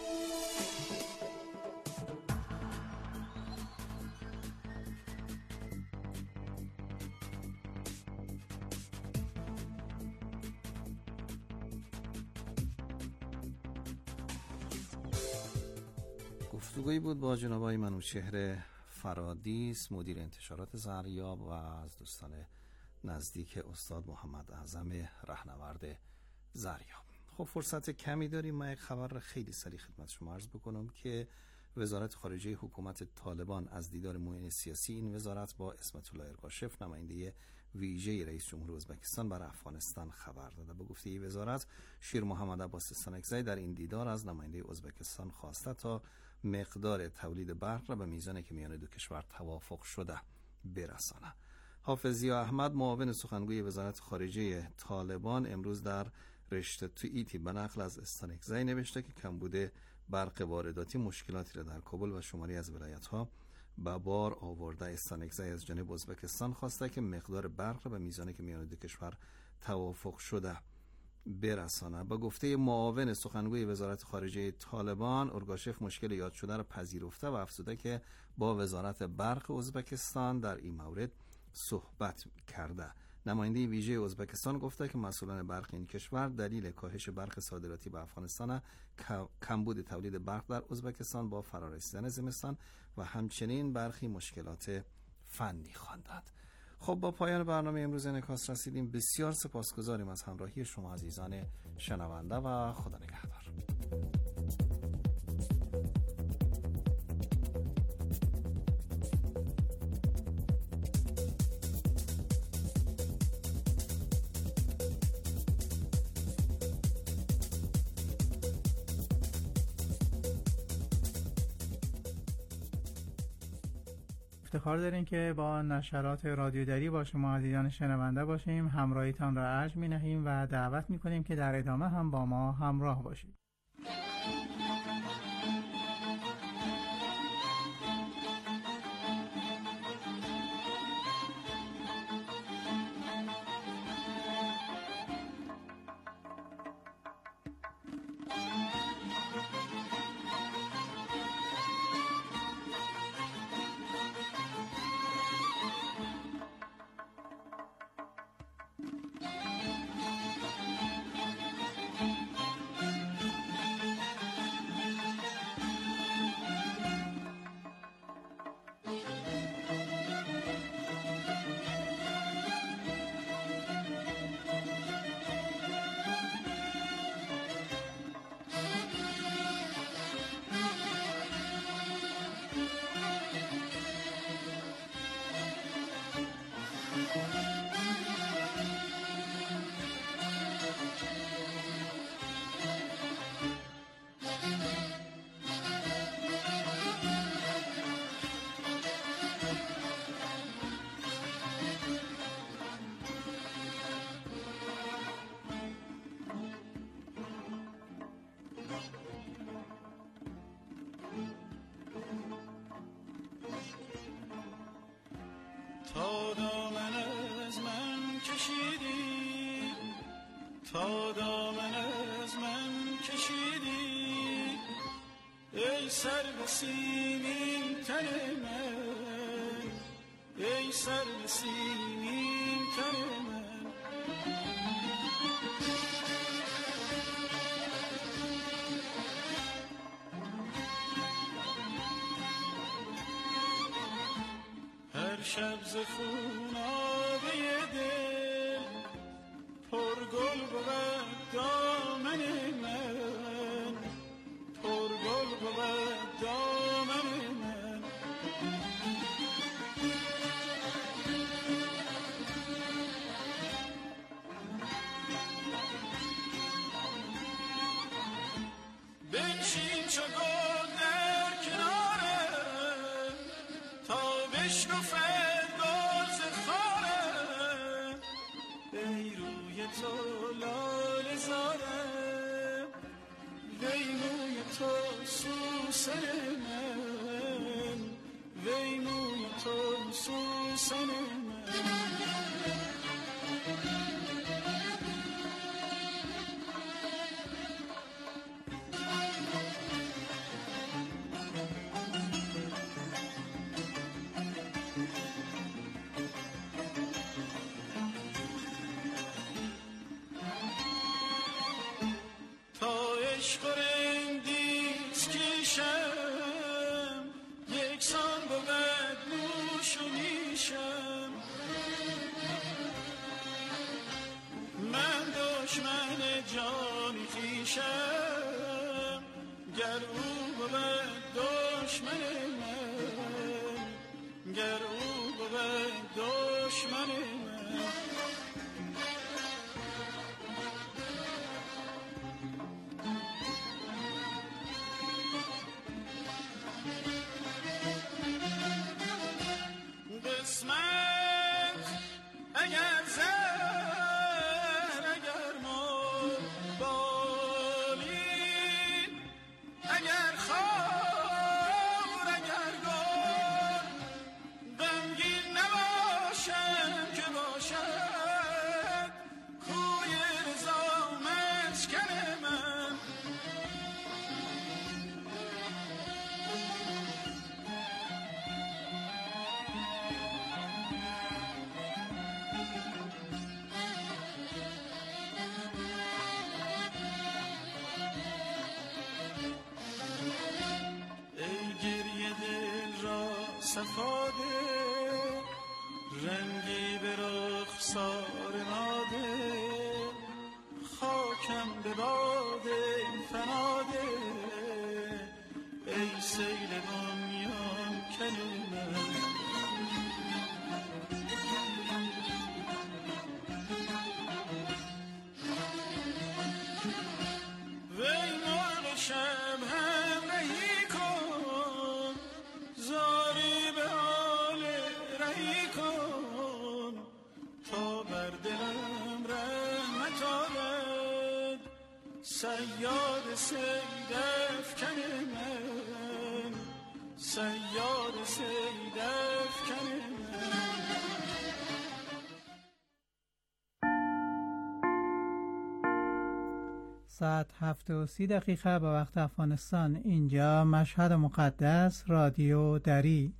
گفتگویی بود با جناب آقای منوچهر فرادیس، مدیر انتشارات زریاب، و از دوستان نزدیک استاد محمد اعظم رهنورد زریاب. خب فرصت کمی داریم، من یک خبر خیلی سریع خدمت شما عرض بکنم که وزارت خارجه حکومت طالبان از دیدار معین سیاسی این وزارت با اسمت الله ارگاشف، نماینده ویژه رئیس جمهور ازبکستان برای افغانستان خبر داده. به گفته این وزارت، شیر محمد عباس استانکزی در این دیدار از نماینده ازبکستان خواسته تا مقدار تولید برق را به میزانی که میان دو کشور توافق شده برسانه. حافظ ضیا احمد، معاون سخنگوی وزارت خارجه طالبان، امروز در رشته توییتی به نقل از استانکزی نوشته که کمبود برق وارداتی مشکلاتی را در کابل و شماری از ولایت‌ها به بار آورده. استانکزی از جانب ازبکستان خواسته که مقدار برق را به میزانی که میان دو کشور توافق شده برسانه. با گفته معاون سخنگوی وزارت خارجه طالبان، ارگاشف مشکل یاد شده را پذیرفته و افزوده که با وزارت برق ازبکستان در این مورد صحبت کرده. نماینده ویژه ازبکستان گفته که مسئولان برق این کشور دلیل کاهش برق صادراتی به افغانستان کمبود تولید برق در ازبکستان با فرارسیدن زمستان و همچنین برخی مشکلات فنی خواندند. خب با پایان برنامه امروز انعکاس رسیدیم. بسیار سپاسگزاریم از همراهی شما عزیزان شنونده و خدا نگهدار. افتخار داریم که با نشرات رادیو دری با شما عزیزان شنونده باشیم. همراهیتان را ارج می‌نهیم و دعوت می‌کنیم که در ادامه هم با ما همراه باشید. تا دامن از من کشیدی، تا دامن از من کشیدی، ای سر به سیمین تن من، ای سر به سیمین تن من. شب ز خونابه دل پر گل بود دامن من، پر گل بود دامن من. بنشین چو گل در کنارم تا بشکفم تو لاله زارم، وی موی تو سوسن من، وی موی تو سوسن من. نباشم گر او بود دشمن من، گر او بود دشمن من. قسمت اگر زر اگر مر بالین، اگر خور اگر گل، غمگین نباشم که باشد کوی رضا مسکن من. صفاده رنگی به رخسار ناده، خاکم به باد فناده، ای سیل دنیام کلمه. وی مرغ شب همراهی کن، زاری به حال رهی کن، تا بر دلم رحمت آرد صیاد صید افکن من، صیاد صید افکن من. ساعت 7:30 به وقت افغانستان. اینجا مشهد مقدس، رادیو دری.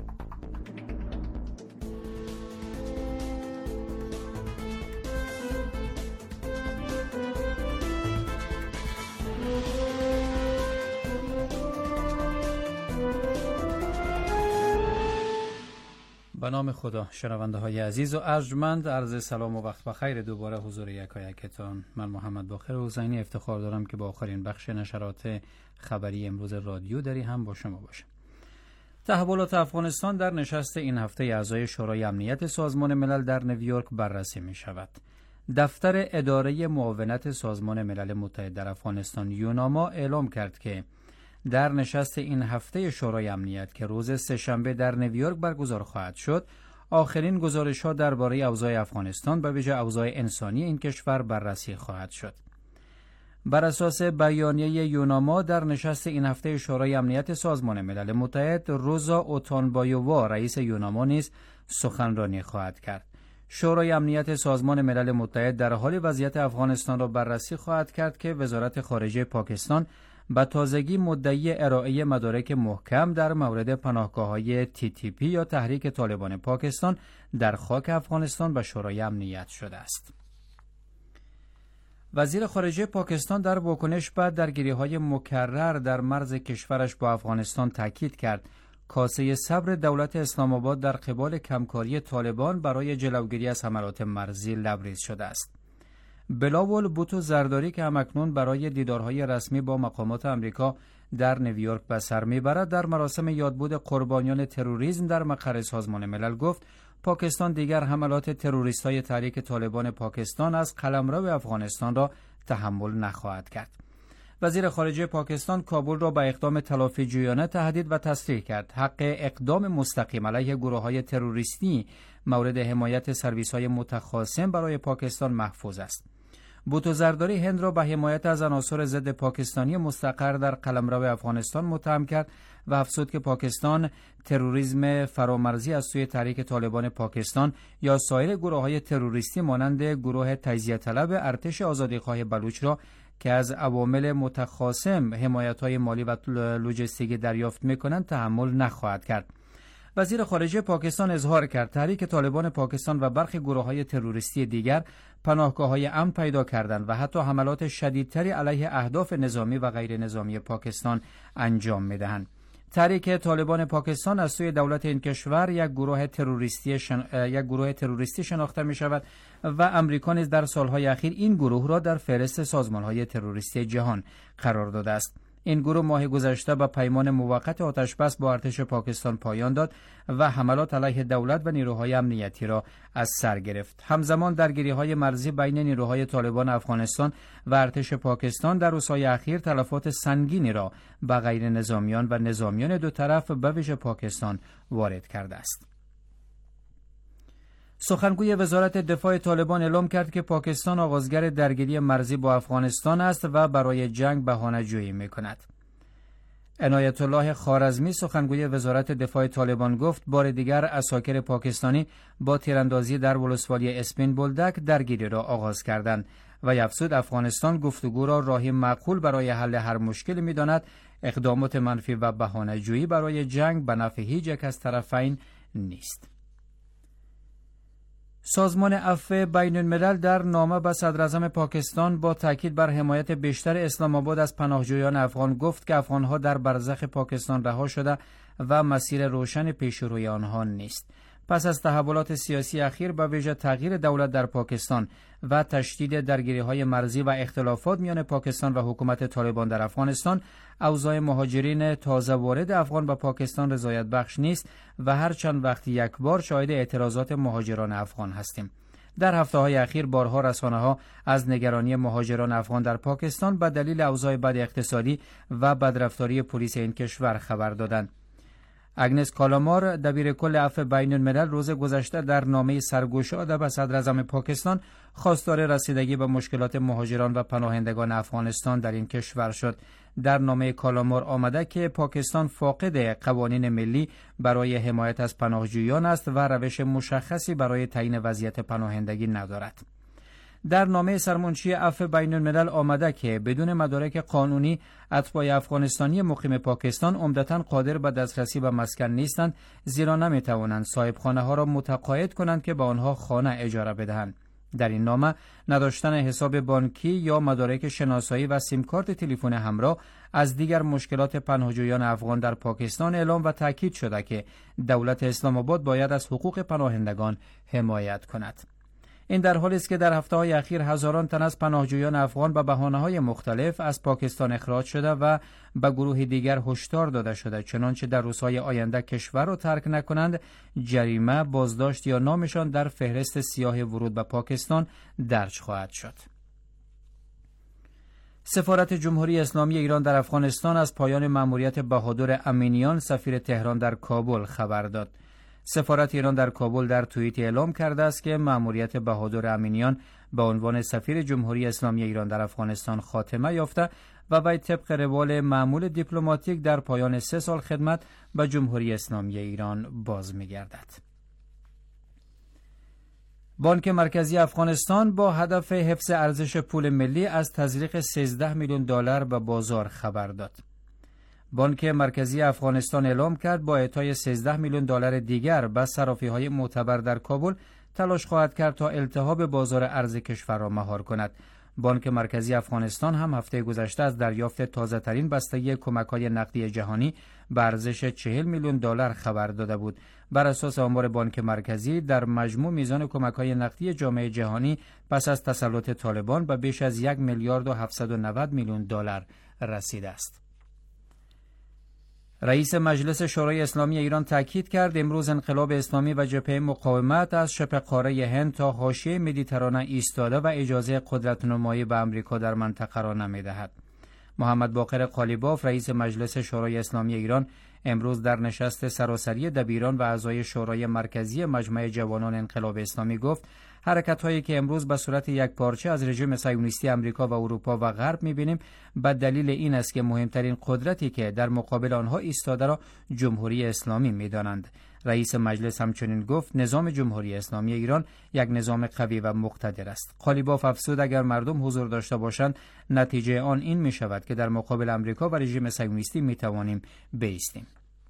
به نام خدا. شنونده های عزیز و ارجمند، عرض سلام و وقت بخیر دوباره حضور یکایکتان. من محمد باقر حسینی افتخار دارم که با آخرین بخش نشرات خبری امروز رادیو دری هم با شما باشم. تحولات افغانستان در نشست این هفته اعضای شورای امنیت سازمان ملل در نیویورک بررسی می شود. دفتر اداره معاونت سازمان ملل متحد در افغانستان یوناما اعلام کرد که در نشست این هفته شورای امنیت که روز سه‌شنبه در نیویورک برگزار خواهد شد، آخرین گزارش‌ها درباره اوضاع افغانستان به ویژه اوضاع انسانی این کشور بررسی خواهد شد. بر اساس بیانیه یوناما در نشست این هفته شورای امنیت سازمان ملل متحد، روزا اوتانبایووا رئیس یوناما نیز سخنرانی خواهد کرد. شورای امنیت سازمان ملل متحد در حال وضعیت افغانستان را بررسی خواهد کرد که وزارت خارجه پاکستان به تازگی مدعی ارائه مدارک محکم در مورد پناهگاه‌های TTP یا تحریک طالبان پاکستان در خاک افغانستان به شورای امنیت شده است. وزیر خارجه پاکستان در واکنش به درگیری‌های مکرر در مرز کشورش با افغانستان تاکید کرد کاسه صبر دولت اسلام آباد در قبال کمکاری طالبان برای جلوگیری از حملات مرزی لبریز شده است. بلاول بوتو زرداری که همکنون برای دیدارهای رسمی با مقامات امریکا در نیویورک به سر میبرد، در مراسم یادبود قربانیان تروریسم در مقر سازمان ملل گفت پاکستان دیگر حملات تروریست‌های تحریک طالبان پاکستان از قلمرو افغانستان را تحمل نخواهد کرد. وزیر خارجه پاکستان کابل را به اقدام تلافی جویانه تهدید و تصریح کرد. حق اقدام مستقیم علیه گروه‌های تروریستی مورد حمایت سرویس‌های متخاصم برای پاکستان محفوظ است. بوتو زرداری هند را به حمایت از عناصر ضد پاکستانی مستقر در قلمرو افغانستان متهم کرد و افزود که پاکستان تروریسم فرامرزی از سوی تحریک طالبان پاکستان یا سایر گروه‌های تروریستی مانند گروه تجزیه طلب ارتش آزادیخواه بلوچ را که از عوامل متخاصم حمایت‌های مالی و لوجستیکی دریافت می‌کنند تحمل نخواهد کرد. وزیر خارجه پاکستان اظهار کرد تحریک طالبان پاکستان و برخی گروه‌های تروریستی دیگر پناهگاه‌های امن پیدا کردند و حتی حملات شدیدتری علیه اهداف نظامی و غیر نظامی پاکستان انجام می‌دهند. تحریک طالبان پاکستان از سوی دولت این کشور یک گروه تروریستی شناخته می شود و امریکا نیز در سالهای اخیر این گروه را در فهرست سازمانهای تروریستی جهان قرار داده است. این گروه ماه گذشته به پیمان موقت آتشبس با ارتش پاکستان پایان داد و حملات علیه دولت و نیروهای امنیتی را از سر گرفت. همزمان درگیری‌های مرزی بین نیروهای طالبان افغانستان و ارتش پاکستان در روزهای اخیر تلفات سنگینی را به غیر نظامیان و نظامیان دو طرف به ویژه پاکستان وارد کرده است. سخنگوی وزارت دفاع طالبان اعلام کرد که پاکستان آغازگر درگیری مرزی با افغانستان است و برای جنگ بهانه‌جویی می‌کند. عنایت الله خوارزمی سخنگوی وزارت دفاع طالبان گفت بار دیگر عساکر پاکستانی با تیراندازی در ولسوالی اسپین بولدک درگیری را آغاز کردند و افزود افغانستان گفتگو را راهی معقول برای حل هر مشکلی می‌داند. اقدامات منفی و بهانه‌جویی برای جنگ به نفع هیچ یک از طرفین نیست. سازمان عفو بین الملل در نامه به صدراعظم پاکستان با تاکید بر حمایت بیشتر اسلام آباد از پناهجویان افغان گفت که افغانها در برزخ پاکستان رها شده و مسیر روشن پیش روی آنها نیست. پس از تحولات سیاسی اخیر به ویژه تغییر دولت در پاکستان و تشدید درگیری‌های مرزی و اختلافات میان پاکستان و حکومت طالبان در افغانستان، اوضاع مهاجرین تازه وارد افغان به پاکستان رضایت بخش نیست و هر چند وقت یک بار شاهد اعتراضات مهاجران افغان هستیم. در هفته‌های اخیر بارها رسانه‌ها از نگرانی مهاجران افغان در پاکستان به دلیل اوضاع بد اقتصادی و بدرفتاری پلیس این کشور خبر دادند. اگنس کالامار دبیرکل عفو بین الملل روز گذشته در نامه سرگشاده به صدراعظم پاکستان خواستار رسیدگی به مشکلات مهاجران و پناهندگان افغانستان در این کشور شد. در نامه کالامار آمده که پاکستان فاقد قوانین ملی برای حمایت از پناهجویان است و روش مشخصی برای تعیین وضعیت پناهندگی ندارد. در نامه سرمنشی عفو بین الملل آمده که بدون مدارک قانونی اتباع افغانستانی مقیم پاکستان عمدتاً قادر به دسترسی به مسکن نیستند، زیرا نمیتوانند صاحب خانه ها را متقاعد کنند که به آنها خانه اجاره بدهند. در این نامه نداشتن حساب بانکی یا مدارک شناسایی و سیم کارت تلفن همراه از دیگر مشکلات پناهجویان افغان در پاکستان اعلام و تاکید شده که دولت اسلام آباد باید از حقوق پناهندگان حمایت کند. این در حالی است که در هفته‌های اخیر هزاران تن از پناهجویان افغان به بهانه‌های مختلف از پاکستان اخراج شده و به گروه دیگر هشدار داده شده چنانچه در روزهای آینده کشور را ترک نکنند جریمه، بازداشت یا نامشان در فهرست سیاه ورود به پاکستان درج خواهد شد. سفارت جمهوری اسلامی ایران در افغانستان از پایان مأموریت بهادر امینیان سفیر تهران در کابل خبر داد. سفارت ایران در کابل در توییت اعلام کرده است که مأموریت بهادر امینیان به عنوان سفیر جمهوری اسلامی ایران در افغانستان خاتمه یافته و وی طبق روال معمول دیپلماتیک در پایان 3 سال خدمت به جمهوری اسلامی ایران باز می‌گردد. بانک مرکزی افغانستان با هدف حفظ ارزش پول ملی از تزریق 13 میلیون دلار به بازار خبر داد. بانک مرکزی افغانستان اعلام کرد با اعطای 13 میلیون دلار دیگر به صرافی‌های معتبر در کابل تلاش خواهد کرد تا التهاب بازار ارز کشور را مهار کند. بانک مرکزی افغانستان هم هفته گذشته از دریافت تازه‌ترین بستگی کمک‌های نقدی جهانی به ارزش 40 میلیون دلار خبر داده بود. بر اساس آمار بانک مرکزی در مجموع میزان کمک‌های نقدی جامعه جهانی پس از تسلط طالبان به بیش از 1 میلیارد و 790 میلیون دلار رسیده است. رئیس مجلس شورای اسلامی ایران تاکید کرد امروز انقلاب اسلامی و جبهه مقاومت از شبه قاره هند تا حاشیه مدیترانه ایستاده و اجازه قدرت‌نمایی به آمریکا در منطقه را نمی‌دهد. محمد باقر قالیباف رئیس مجلس شورای اسلامی ایران امروز در نشست سراسری دبیران و اعضای شورای مرکزی مجمع جوانان انقلاب اسلامی گفت حرکت‌هایی که امروز به صورت یکپارچه از رژیم صهیونیستی آمریکا و اروپا و غرب می‌بینیم به دلیل این است که مهمترین قدرتی که در مقابل آنها ایستاده را جمهوری اسلامی می‌دانند. رئیس مجلس همچنین گفت نظام جمهوری اسلامی ایران یک نظام قوی و مقتدر است. قالیباف افزود اگر مردم حضور داشته باشند نتیجه آن این می‌شود که در مقابل آمریکا و رژیم صهیونیستی می‌توانیم بایستیم.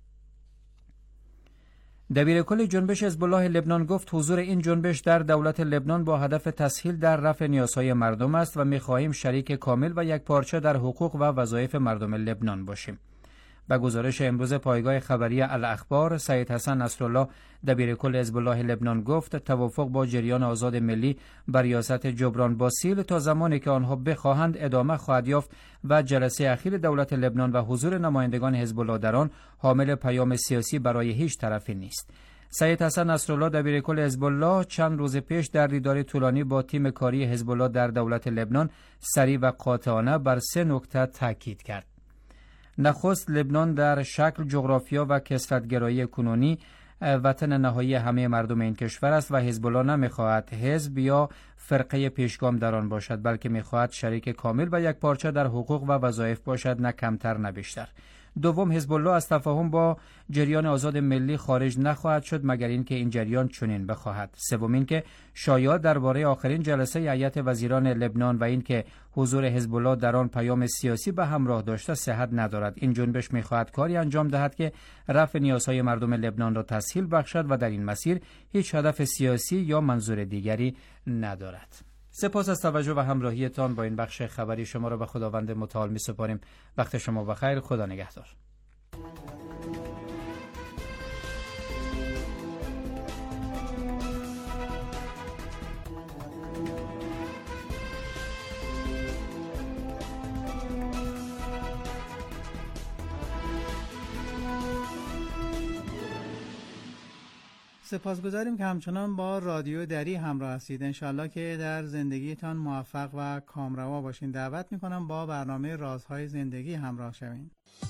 دبیرکل جنبش حزب الله لبنان گفت حضور این جنبش در دولت لبنان با هدف تسهیل در رفع نیازهای مردم است و می‌خواهیم شریک کامل و یکپارچه در حقوق و وظایف مردم لبنان باشیم. به گزارش امروز پایگاه خبری الاخبار، سید حسن نصرالله دبیرکل حزب الله لبنان گفت توافق با جریان آزاد ملی بر ریاست جبران باسیل تا زمانی که آنها بخواهند ادامه خواهد یافت و جلسه اخیر دولت لبنان و حضور نمایندگان حزب الله در آن حامل پیام سیاسی برای هیچ طرفی نیست. سید حسن نصرالله دبیرکل حزب الله چند روز پیش در دیدار طولانی با تیم کاری حزب الله در دولت لبنان سریع و قاطعانه بر 3 نکته تاکید کرد. نخست، لبنان در شکل، جغرافیا و کثرت‌گرایی کنونی وطن نهایی همه مردم این کشور است و حزب الله نمی‌خواهد حزب یا فرقه پیشگام در آن باشد، بلکه می‌خواهد شریک کامل و یک پارچه در حقوق و وظایف باشد، نه کمتر نه بیشتر. دوم، حزب الله از تفاهم با جریان آزاد ملی خارج نخواهد شد مگر اینکه این جریان چنین بخواهد. سوم، اینکه شایعات درباره آخرین جلسه هیئت وزیران لبنان و اینکه حضور حزب الله در آن پیام سیاسی به همراه داشته صحت ندارد. این جنبش می‌خواهد کاری انجام دهد که رفع نیازهای مردم لبنان را تسهیل بخشد و در این مسیر هیچ هدف سیاسی یا منظور دیگری ندارد. سپاس از توجه و همراهیتان با این بخش خبری. شما را به خداوند متعال می‌سپاریم. وقت شما بخیر. خدا نگهدار. سپاسگزاریم که همچنان با رادیو دری همراه هستید. انشالله که در زندگیتان موفق و کامروا باشین. دعوت میکنم با برنامه رازهای زندگی همراه شوین.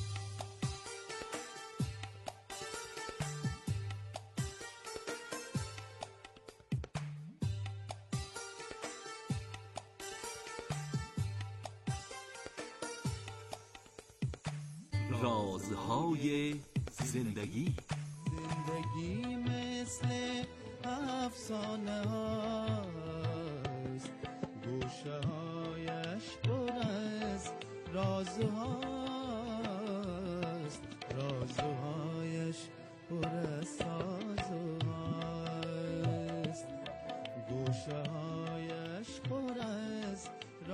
رازهای زندگی. زندگی مثل افسانه هاست، گوشه هایش پر از رازهاست، رازهایش پر از سازهاست، گوشه هایش پر از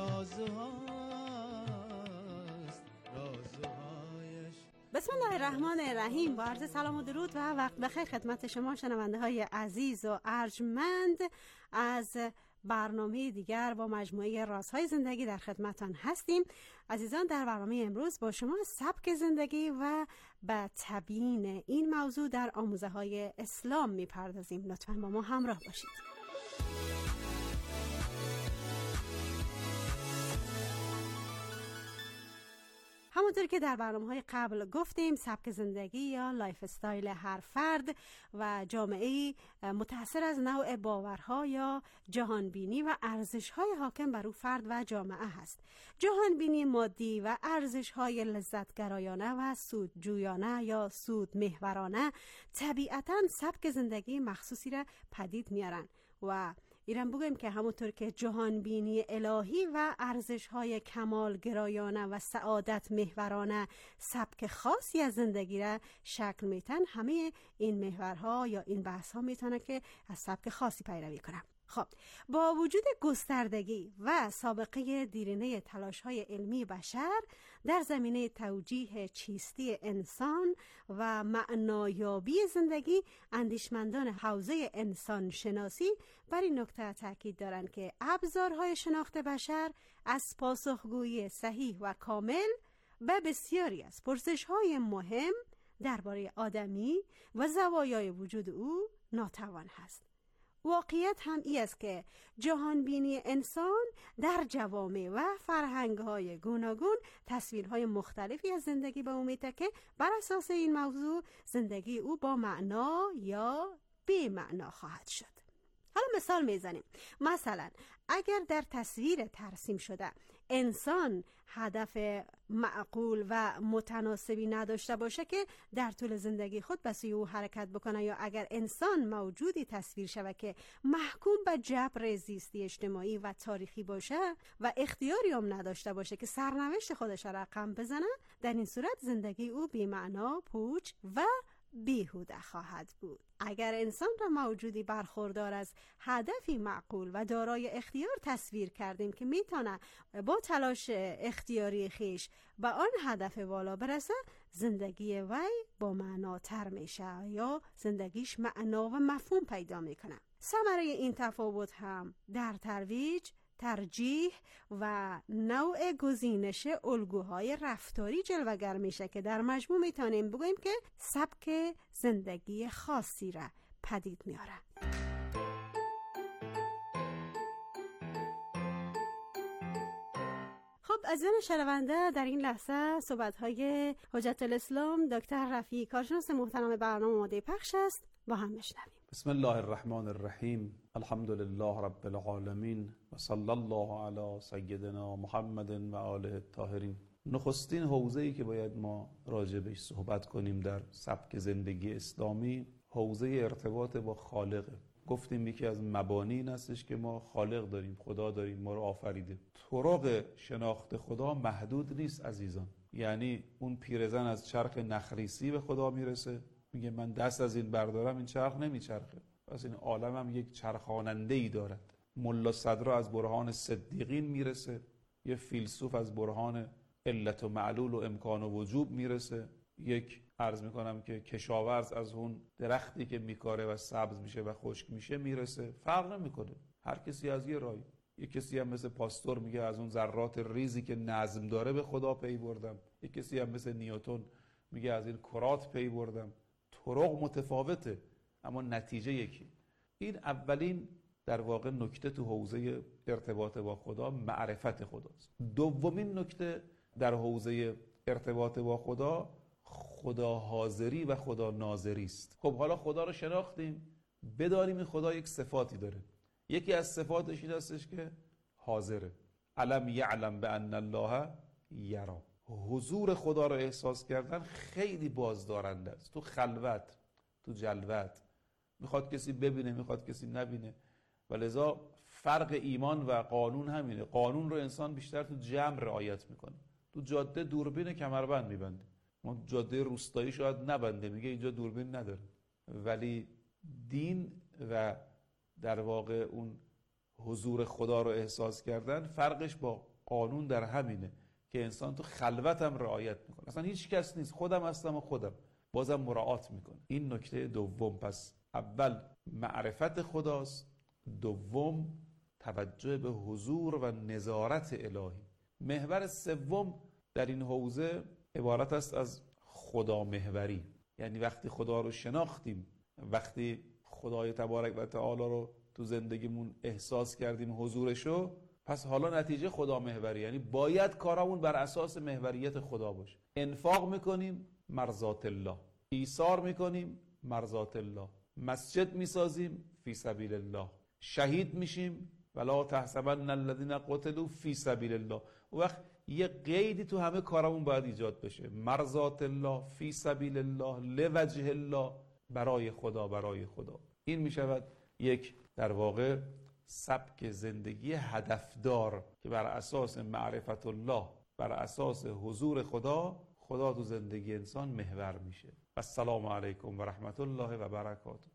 رازهاست، رازهایش. بسم الله الرحمن الرحیم. با عرض سلام و درود و وقت بخیر خدمت شما شنونده های عزیز و ارجمند از برنامه دیگر با مجموعه رازهای زندگی در خدمتان هستیم. عزیزان، در برنامه امروز با شما سبک زندگی و به تبیین این موضوع در آموزه های اسلام میپردازیم. لطفاً با ما همراه باشید. همونطور که در برنامه‌های قبل گفتیم، سبک زندگی یا لایف استایل هر فرد و جامعه‌ای متأثر از نوع باورها یا جهانبینی و ارزش‌های حاکم بر او فرد و جامعه هست. جهانبینی مادی و ارزش‌های لذت‌گرایانه و سودجویانه یا سود محورانه طبیعتاً سبک زندگی مخصوصی را پدید میارن و ایران بگویم که همونطور که جهانبینی الهی و ارزش‌های کمالگرایانه و سعادت محورانه سبک خاصی از زندگی را شکل میتن، همه این محورها یا این بحث‌ها میتونه که از سبک خاصی پیروی کنن. خب، با وجود گستردگی و سابقه دیرینه تلاش‌های علمی بشر در زمینه توجیه چیستی انسان و معنایابی زندگی، اندیشمندان حوزه انسان شناسی بر این نکته تاکید دارند که ابزارهای شناخت بشر از پاسخگویی صحیح و کامل به بسیاری از پرسش‌های مهم درباره آدمی و زوایای وجود او ناتوان هست. واقعیت هم ای است که جهانبینی انسان در جوامع و فرهنگ‌های گوناگون تصویرهای مختلفی از زندگی به او میده که بر اساس این موضوع زندگی او با معنا یا بی معنا خواهد شد. حالا مثال میزنیم. مثلا اگر در تصویر ترسیم شده انسان هدف معقول و متناسبی نداشته باشه که در طول زندگی خود به سوی او حرکت بکنه، یا اگر انسان موجودی تصویر شود که محکوم به جبر زیستی اجتماعی و تاریخی باشه و اختیاری هم نداشته باشه که سرنوشت خودش را رقم بزنه، در این صورت زندگی او بی‌معنا، پوچ و بیهوده خواهد بود. اگر انسان را موجودی برخوردار از هدفی معقول و دارای اختیار تصویر کردیم که میتونه با تلاش اختیاری خیش به آن هدف والا برسه، زندگی وی با معناتر میشه یا زندگیش معنا و مفهوم پیدا میکنه. ثمره این تفاوت هم در ترویج، ترجیح و نوع گزینش الگوهای رفتاری جلوگر میشه که در مجموع میتونیم بگوییم که سبک زندگی خاصی را پدید میاره. خب عزیزان شنونده، در این لحظه صحبت‌های حجت الاسلام دکتر رفیعی کارشناس محترم برنامه آماده پخش است، با هم بشنویم. بسم الله الرحمن الرحیم. الحمد لله رب العالمین و صلی الله علی سیدنا محمد و آله الطاهرین. نخستین حوزه‌ای که باید ما راجع بهش صحبت کنیم در سبک زندگی اسلامی، حوزه ارتباط با خالقه. گفتیم یکی از مبانی این هستش که ما خالق داریم، خدا داریم، ما رو آفریده. طرق شناخت خدا محدود نیست عزیزان. یعنی اون پیرزن از چرخ نخریسی به خدا میرسه، میگه من دست از این بردارم این چرخ نمیچرخه، پس این عالم هم یک چرخاننده‌ای دارد. ملا صدرا از برهان صدیقین میرسه، یه فیلسوف از برهان علت و معلول و امکان و وجوب میرسه، یک عرض میکنم که کشاورز از اون درختی که میکاره و سبز میشه و خشک میشه میرسه. فرق نمیکنه، هر کسی از یه راهی. یک کسی هم مثل پاستور میگه از اون ذرات ریزی که نظم داره به خدا پی بردم، یک کسی هم مثل نیوتن میگه از این کرات پی بردم. طرق متفاوته اما نتیجه یکی. این اولین در واقع نکته تو حوزه ارتباط با خدا، معرفت خداست. دومین نکته در حوزه ارتباط با خدا، خدا حاضری و خدا ناظری است. خب حالا خدا رو شناختیم، بدانیم این خدا یک صفاتی داره. یکی از صفاتش این هستش که حاضره. الم یعلم بان الله یرا. حضور خدا رو احساس کردن خیلی بازدارنده است. تو خلوت، تو جلوت، میخواد کسی ببینه، میخواد کسی نبینه. و لذا فرق ایمان و قانون همینه. قانون رو انسان بیشتر تو جمع رعایت میکنه. تو جاده دوربین کمربند میبنده، ما جاده روستایی شاید نبنده، میگه اینجا دوربین نداره. ولی دین و در واقع اون حضور خدا رو احساس کردن فرقش با قانون در همینه که انسان تو خلوت هم رعایت میکنه. اصلا هیچ کس نیست، خودم هستم و خودم، بازم مراعات میکنه. این نکته دوم. پس اول معرفت خداست، دوم توجه به حضور و نظارت الهی. محور سوم در این حوزه عبارت است از خدا محوری. یعنی وقتی خدا رو شناختیم، وقتی خدای تبارک و تعالی رو تو زندگیمون احساس کردیم حضورشو، پس حالا نتیجه خدا محوری. یعنی باید کارامون بر اساس محوریت خدا باشه. انفاق میکنیم مرضات الله، ایثار میکنیم مرضات الله، مسجد میسازیم فی سبیل الله، شهید میشیم ولا تحسبن الذين قتلوا فی سبیل الله. وقت یه قیدی تو همه کارمون باید ایجاد بشه، مرضات الله، فی سبیل الله، لوجه الله، برای خدا، برای خدا. این میشود یک در واقع سبک زندگی هدفدار که بر اساس معرفت الله، بر اساس حضور خدا تو زندگی انسان محور میشه. السلام علیکم و رحمت الله و برکاته.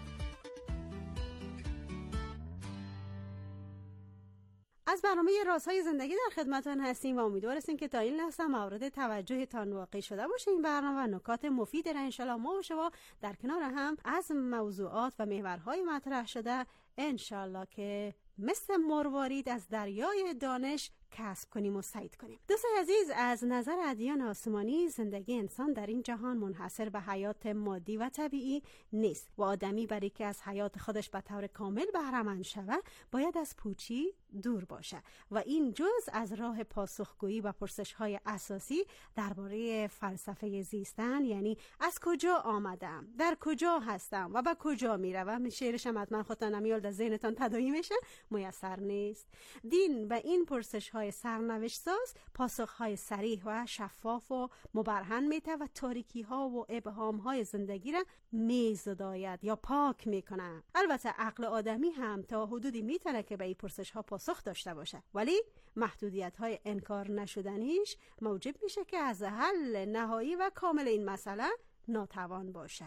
از برنامه رازهای زندگی در خدمتتان هستیم و امیدوار هستیم که تا این لحظه مورد توجهتان واقع شده باشه این برنامه و نکات مفید را انشالله ما و شما در کنار هم از موضوعات و محورهای مطرح شده انشالله که مثل مروارید از دریای دانش کسب کنیم و صید کنیم. دوستان عزیز، از نظر ادیان آسمانی زندگی انسان در این جهان منحصر به حیات مادی و طبیعی نیست و آدمی برای که از حیات خودش به طور کامل بهره‌مند شود باید از پوچی دور باشه و این جز از راه پاسخگویی و پرسش‌های اساسی درباره فلسفه زیستن، یعنی از کجا آمدم، در کجا هستم و به کجا میروم، شعرش هم حتما خودتان نمیاد در ذهنتان تداعی میشه، میسر نیست. دین به این پرسش‌های سرنوشت ساز پاسخ‌های صریح و شفاف و مبرهن میده و تاریکی‌ها و ابهام‌های زندگی را میزداید یا پاک میکنه. البته عقل آدمی هم تا حدودی میتونه که به این پرسش‌ها پاسخ داشته باشه، ولی محدودیت‌های انکار نشدنیش موجب میشه که از حل نهایی و کامل این مسئله ناتوان باشه.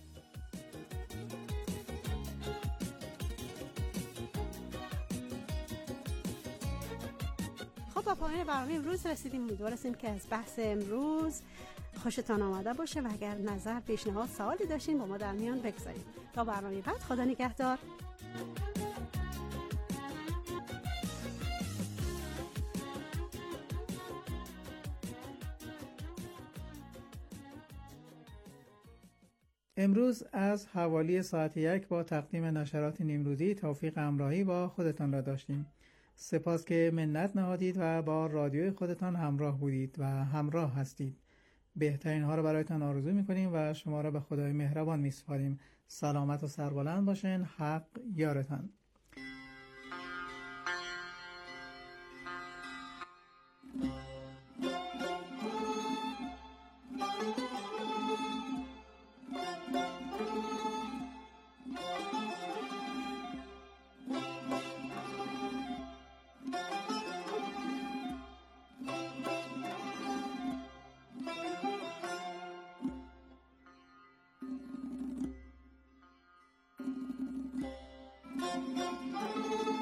خب با پایان برنامه امروز رسیدیم. امیدوارم که از بحث امروز خوشتان آمده باشه و اگر نظر، پیشنهاد، سوالی داشتین با ما در میان بگذارید. تا برنامه بعد، خدا نگهدار. امروز از حوالی ساعت 1 با تقدیم نشرات نیمروزی توفیق همراهی با خودتان را داشتیم. سپاس که منت نهادید و با رادیوی خودتان همراه بودید و همراه هستید. بهترین ها را برایتان آرزو می‌کنیم و شما را به خدای مهربان می‌سپاریم. سلامت و سربلند باشین. حق یارتان. Thank you.